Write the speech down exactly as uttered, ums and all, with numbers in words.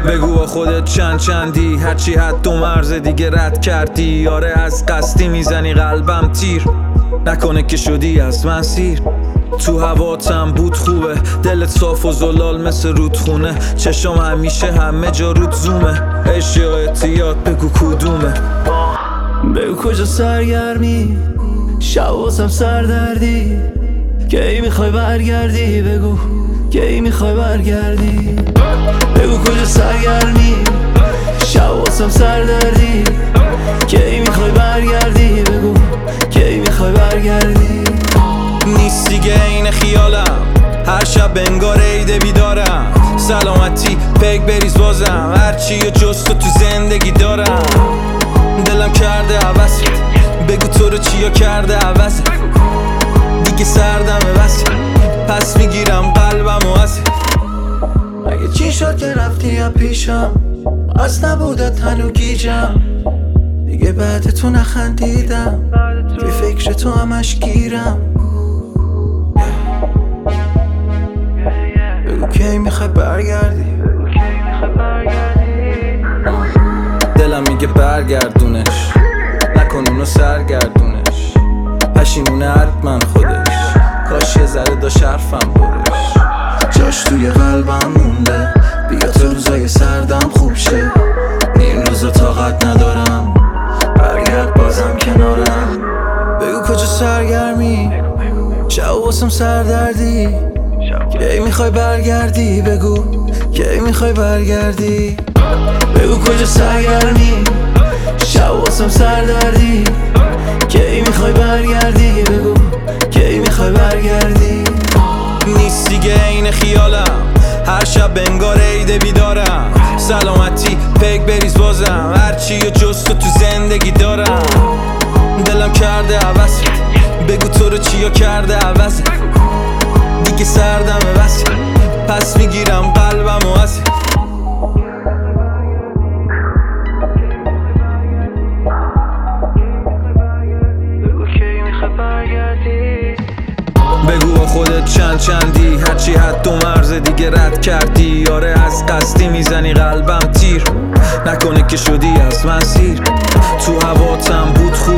بگو با خودت چند چندی، هرچی حد و مرز دیگه رد کردی. آره از قصدی میزنی قلبم تیر، نکنه که شدی از من سیر. تو هواتم بود خوبه، دلت صاف و زلال مثل رودخونه. چشم همیشه همه جا رود زومه، عشق یا اعتیاد بگو کدومه. بگو کجا سرگرمی، شواسم سردردی. کی میخوای برگردی بگو، کی میخوای برگردی. بگو کجا سرگرمی، شواسم سردردی. کی میخوای برگردی بگو، کی میخوای برگردی. نیست دیگه این خیالم، هر شب انگار عیده بیدارم. سلامتی پک بریز بازم، هرچی و جز تو تو زندگی دارم. دلم کرده عوض، بگو تو رو چیا کرده عوض. دیگه سردمه بس، پس میگیرم قلبم و از. اگه چی شد که رفتی یا پیشم، از نبودت هنو گیجم. دیگه بعد تو نخندیدم، توی فکر تو همش گیرم. بگو کی میخوای برگردی، دلم میگه برگردونش، نکن اونو سرگردونش. پشیمونه حتما خودش، کاش یه ذره داشت حرفم برش. جاش توی قلبم مونده، بیا تو روزای سردم خوب شه. این روزا طاقت ندارم، برگرد بازم کنارم. بگو کجا سرگرمی، شواسم سردردی. کی میخوای برگردی بگو، کی میخوای برگردی. بگو کجا سرگرمی، شواسم سردردی. کی میخوای برگردی بگو، کی میخوای برگردی. نیست دیگه این خیالم، هر شب انگار عیده بیدارم. سلامتی پک بریز بازم، هرچی و جز تو تو زندگی دارم. دلم کرده عوض، بگو تو رو چیا کرده عوض. دیگه سردمه بس، پس میگیرم قلبم و از. بگو با خودت چند چندی، هرچی حد و مرز دیگه رد کردی. آره از قصدی میزنی قلبم تیر، نکنه که شدی از من سیر. تو هواتم بود خوب